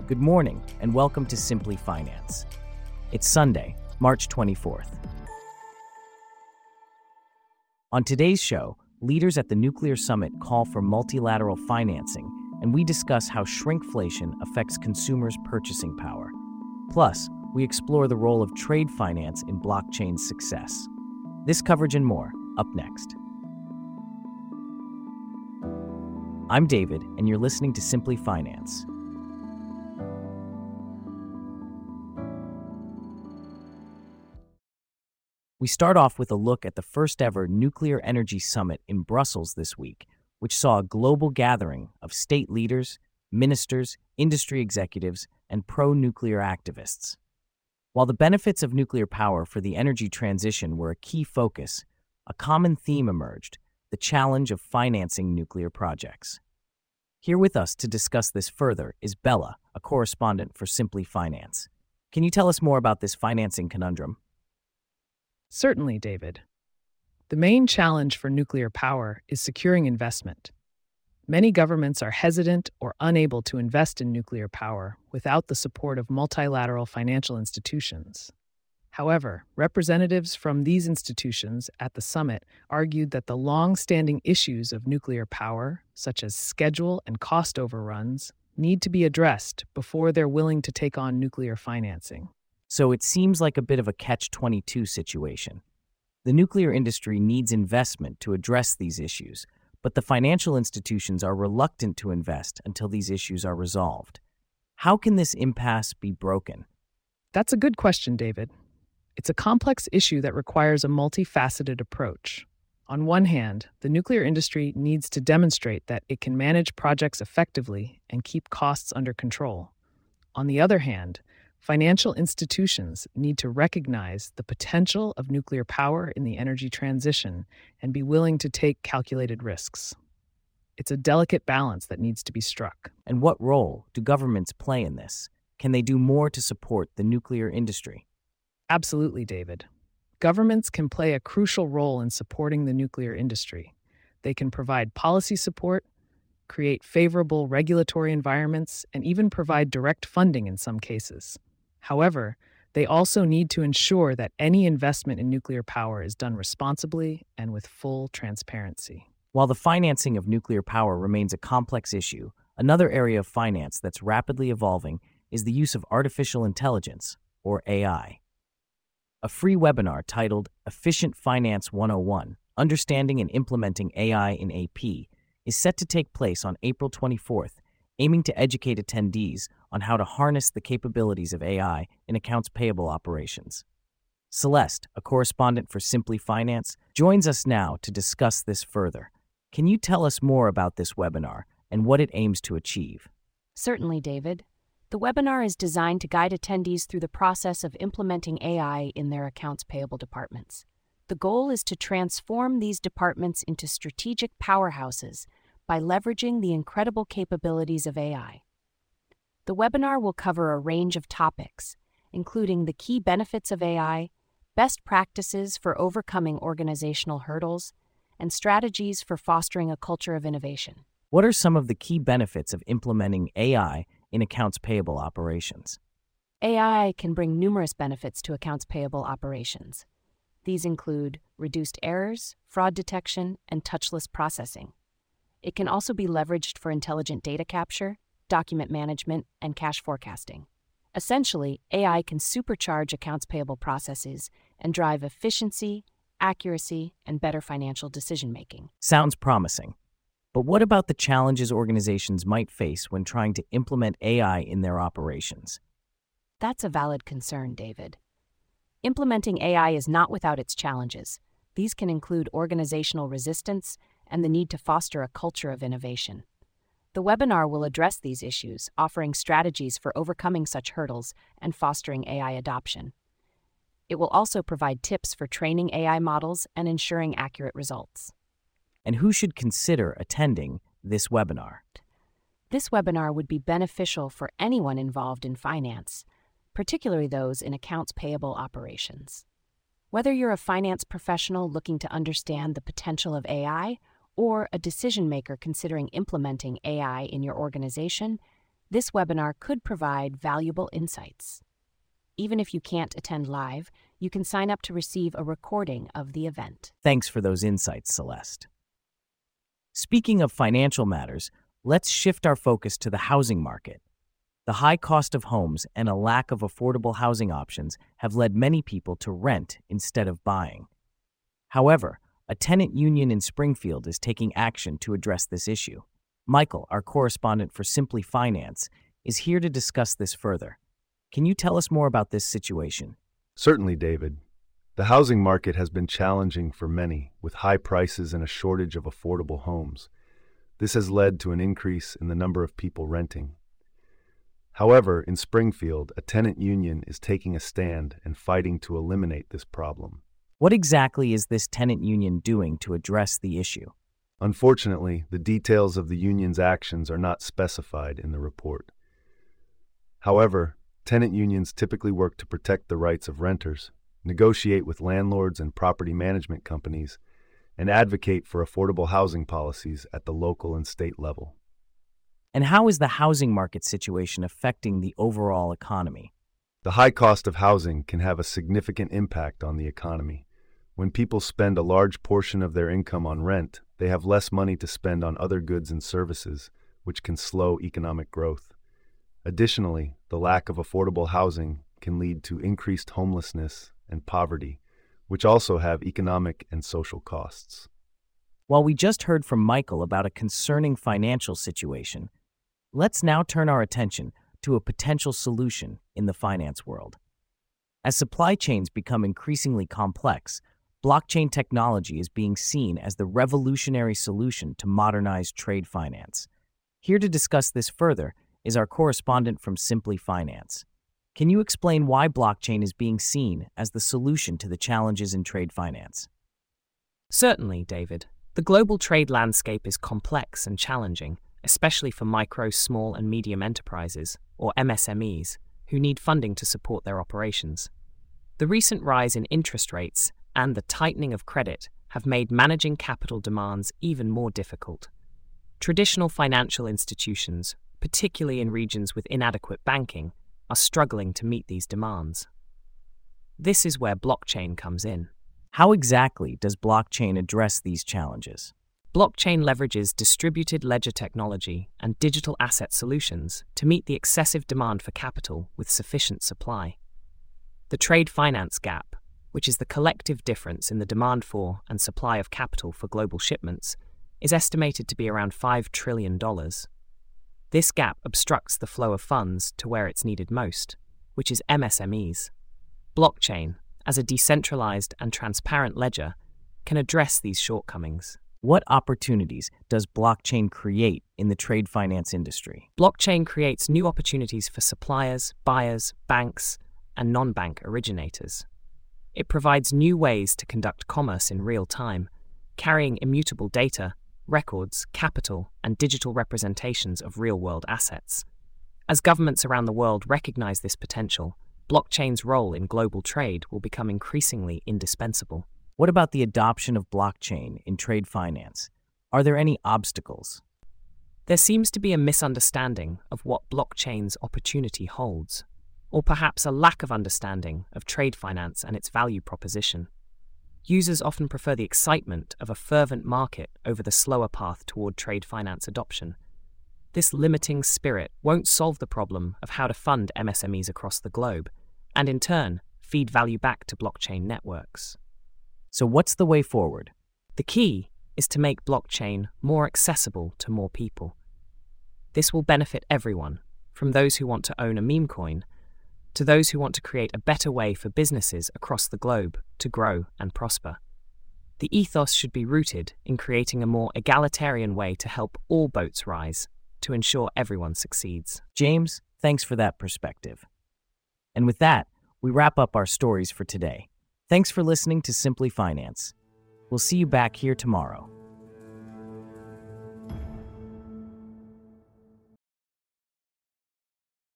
Good morning, and welcome to Simply Finance. It's Sunday, March 24th. On today's show, leaders at the Nuclear Summit call for multilateral financing, and we discuss how shrinkflation affects consumers' purchasing power. Plus, we explore the role of trade finance in blockchain's success. This coverage and more, up next. I'm David, and you're listening to Simply Finance. We start off with a look at the first ever Nuclear Energy Summit in Brussels this week, which saw a global gathering of state leaders, ministers, industry executives, and pro-nuclear activists. While the benefits of nuclear power for the energy transition were a key focus, a common theme emerged: the challenge of financing nuclear projects. Here with us to discuss this further is Bella, a correspondent for Simply Finance. Can you tell us more about this financing conundrum? Certainly, David. The main challenge for nuclear power is securing investment. Many governments are hesitant or unable to invest in nuclear power without the support of multilateral financial institutions. However, representatives from these institutions at the summit argued that the long-standing issues of nuclear power, such as schedule and cost overruns, need to be addressed before they're willing to take on nuclear financing. So it seems like a bit of a catch-22 situation. The nuclear industry needs investment to address these issues, but the financial institutions are reluctant to invest until these issues are resolved. How can this impasse be broken? That's a good question, David. It's a complex issue that requires a multifaceted approach. On one hand, the nuclear industry needs to demonstrate that it can manage projects effectively and keep costs under control. On the other hand, financial institutions need to recognize the potential of nuclear power in the energy transition and be willing to take calculated risks. It's a delicate balance that needs to be struck. And what role do governments play in this? Can they do more to support the nuclear industry? Absolutely, David. Governments can play a crucial role in supporting the nuclear industry. They can provide policy support, create favorable regulatory environments, and even provide direct funding in some cases. However, they also need to ensure that any investment in nuclear power is done responsibly and with full transparency. While the financing of nuclear power remains a complex issue, another area of finance that's rapidly evolving is the use of artificial intelligence, or AI. A free webinar titled Efficient Finance 101, Understanding and Implementing AI in AP, is set to take place on April 24th, aiming to educate attendees on how to harness the capabilities of AI in accounts payable operations. Celeste, a correspondent for Simply Finance, joins us now to discuss this further. Can you tell us more about this webinar and what it aims to achieve? Certainly, David. The webinar is designed to guide attendees through the process of implementing AI in their accounts payable departments. The goal is to transform these departments into strategic powerhouses by leveraging the incredible capabilities of AI. The webinar will cover a range of topics, including the key benefits of AI, best practices for overcoming organizational hurdles, and strategies for fostering a culture of innovation. What are some of the key benefits of implementing AI in accounts payable operations? AI can bring numerous benefits to accounts payable operations. These include reduced errors, fraud detection, and touchless processing. It can also be leveraged for intelligent data capture, document management, and cash forecasting. Essentially, AI can supercharge accounts payable processes and drive efficiency, accuracy, and better financial decision-making. Sounds promising. But what about the challenges organizations might face when trying to implement AI in their operations? That's a valid concern, David. Implementing AI is not without its challenges. These can include organizational resistance and the need to foster a culture of innovation. The webinar will address these issues, offering strategies for overcoming such hurdles and fostering AI adoption. It will also provide tips for training AI models and ensuring accurate results. And who should consider attending this webinar? This webinar would be beneficial for anyone involved in finance, particularly those in accounts payable operations. Whether you're a finance professional looking to understand the potential of AI or a decision maker considering implementing AI in your organization, This webinar could provide valuable insights. Even if you can't attend live, you can sign up to receive a recording of the event. Thanks for those insights, Celeste. Speaking of financial matters, let's shift our focus to the housing market. The high cost of homes and a lack of affordable housing options have led many people to rent instead of buying. However, a tenant union in Springfield is taking action to address this issue. Michael, our correspondent for Simply Finance, is here to discuss this further. Can you tell us more about this situation? Certainly, David. The housing market has been challenging for many, with high prices and a shortage of affordable homes. This has led to an increase in the number of people renting. However, in Springfield, a tenant union is taking a stand and fighting to eliminate this problem. What exactly is this tenant union doing to address the issue? Unfortunately, the details of the union's actions are not specified in the report. However, tenant unions typically work to protect the rights of renters, negotiate with landlords and property management companies, and advocate for affordable housing policies at the local and state level. And how is the housing market situation affecting the overall economy? The high cost of housing can have a significant impact on the economy. When people spend a large portion of their income on rent, they have less money to spend on other goods and services, which can slow economic growth. Additionally, the lack of affordable housing can lead to increased homelessness and poverty, which also have economic and social costs. While we just heard from Michael about a concerning financial situation, let's now turn our attention to a potential solution in the finance world. As supply chains become increasingly complex, blockchain technology is being seen as the revolutionary solution to modernize trade finance. Here to discuss this further is our correspondent from Simply Finance. Can you explain why blockchain is being seen as the solution to the challenges in trade finance? Certainly, David. The global trade landscape is complex and challenging, especially for micro, small, and medium enterprises, or MSMEs, who need funding to support their operations. The recent rise in interest rates and the tightening of credit have made managing capital demands even more difficult. Traditional financial institutions, particularly in regions with inadequate banking, are struggling to meet these demands. This is where blockchain comes in. How exactly does blockchain address these challenges? Blockchain leverages distributed ledger technology and digital asset solutions to meet the excessive demand for capital with sufficient supply. The trade finance gap, which is the collective difference in the demand for and supply of capital for global shipments, is estimated to be around $5 trillion. This gap obstructs the flow of funds to where it's needed most, which is MSMEs. Blockchain, as a decentralized and transparent ledger, can address these shortcomings. What opportunities does blockchain create in the trade finance industry? Blockchain creates new opportunities for suppliers, buyers, banks, and non-bank originators. It provides new ways to conduct commerce in real time, carrying immutable data, records, capital, and digital representations of real-world assets. As governments around the world recognize this potential, blockchain's role in global trade will become increasingly indispensable. What about the adoption of blockchain in trade finance? Are there any obstacles? There seems to be a misunderstanding of what blockchain's opportunity holds, or perhaps a lack of understanding of trade finance and its value proposition. Users often prefer the excitement of a fervent market over the slower path toward trade finance adoption. This limiting spirit won't solve the problem of how to fund MSMEs across the globe, and in turn, feed value back to blockchain networks. So what's the way forward? The key is to make blockchain more accessible to more people. This will benefit everyone, from those who want to own a meme coin to those who want to create a better way for businesses across the globe to grow and prosper. The ethos should be rooted in creating a more egalitarian way to help all boats rise, to ensure everyone succeeds. James, thanks for that perspective. And with that, we wrap up our stories for today. Thanks for listening to Simply Finance. We'll see you back here tomorrow.